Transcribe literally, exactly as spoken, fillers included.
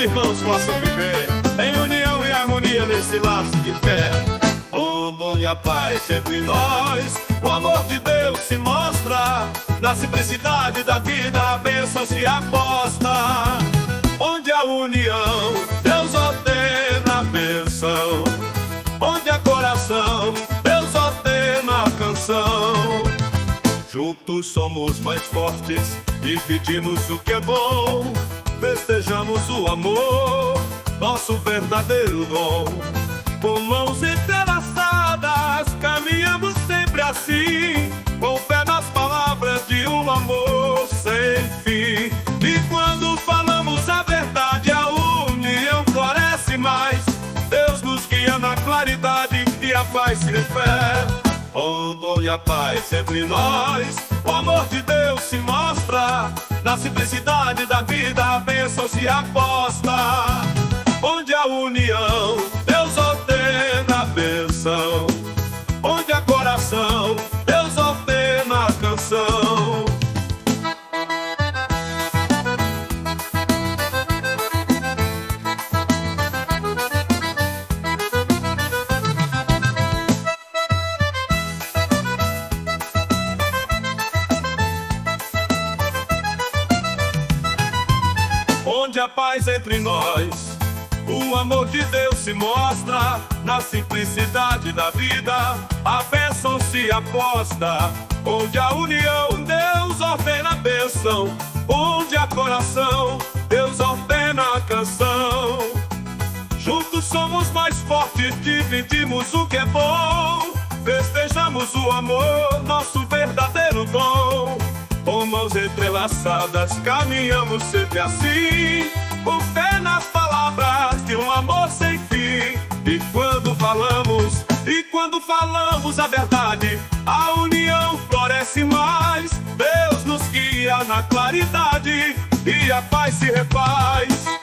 irmãos possam viver em união e harmonia nesse laço de fé. O amor e a paz entre nós, o amor de Deus se mostra na simplicidade da vida, a bênção se aposta. Onde a união, Deus ordena a bênção. Onde há coração, Deus ordena a canção. Juntos somos mais fortes, dividimos o que é bom, festejamos o amor, nosso verdadeiro dom. Com mãos entrelaçadas, caminhamos sempre assim, com fé nas palavras de um amor sem fim. E quando falamos a verdade, a união floresce mais. Deus nos guia na claridade e a paz se refere. O amor e a paz entre nós, o amor de Deus se mostra na simplicidade da vida, a bênção se aposta. Onde há união, Deus ordena a bênção. Onde há coração, Deus ordena a canção. Onde há paz entre nós, o amor de Deus se mostra na simplicidade da vida, a bênção se aposta. Onde há união, Deus ordena a bênção. Onde há coração, Deus ordena a canção. Juntos somos mais fortes, dividimos o que é bom, festejamos o amor, nosso verdadeiro dom. Com mãos entrelaçadas, caminhamos sempre assim, com fé nas palavras de um amor sem fim. E quando falamos, e quando falamos a verdade, a união floresce mais. Deus nos guia na claridade e a paz se refaz.